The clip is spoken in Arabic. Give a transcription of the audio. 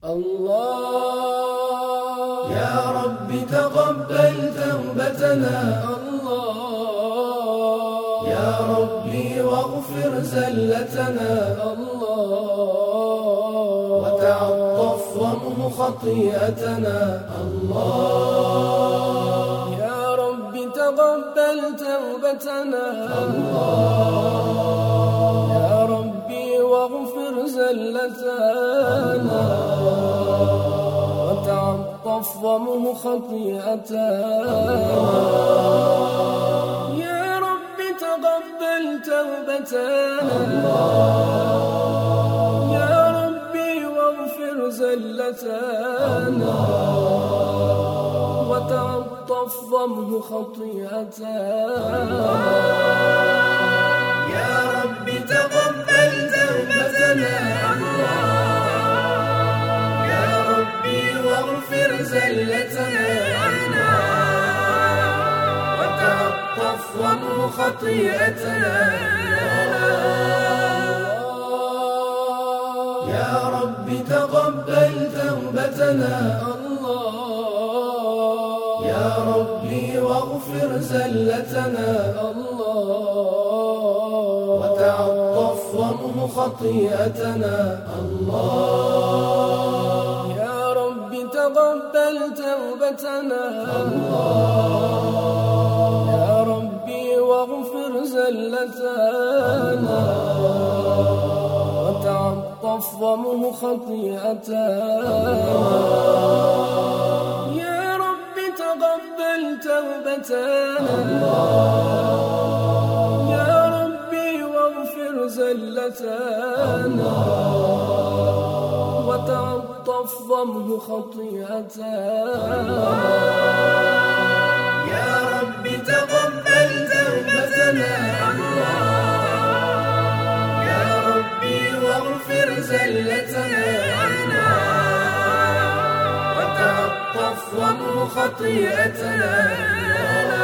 الله يا رب تقبل توبتنا، الله يا ربي واغفر زلتنا، الله وتعطف وامه خطيئتنا، الله يا رب تقبل توبتنا، الله يا ربي واغفر زلتنا، وتعطف وامه خطيئتنا، يا رب تقبل توبتنا، يا ربي واغفر زلتنا، وتعطف وامه خطيئتنا، يا رب تقبل توبتنا، يا ربي واغفر زلتنا، وتعطف وامه خطيئتنا، يا رب تقبل توبتنا، يا ربي واغفر زلتنا، وتعطف وامه خطيئتنا، يا رب تقبل توبتنا، يا ربي واغفر زلتنا، وتعطف وامه خطيئتنا، يا رب تقبل توبتنا، يا ربي واغفر زلتنا، وتعطف وامه خطيئتنا، يا رب تقبل توبتنا، يا ربي واغفر زلتنا، وتعطف وامه خطيئتنا.